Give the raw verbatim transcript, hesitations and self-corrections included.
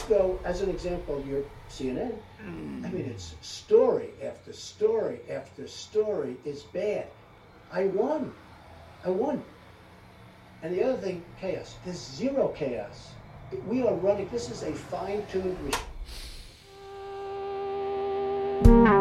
go, as an example, your C N N. Mm. I mean, it's story after story after story is bad. I won. I won. And the other thing, chaos. There's zero chaos. We are running, this is a fine-tuned machine.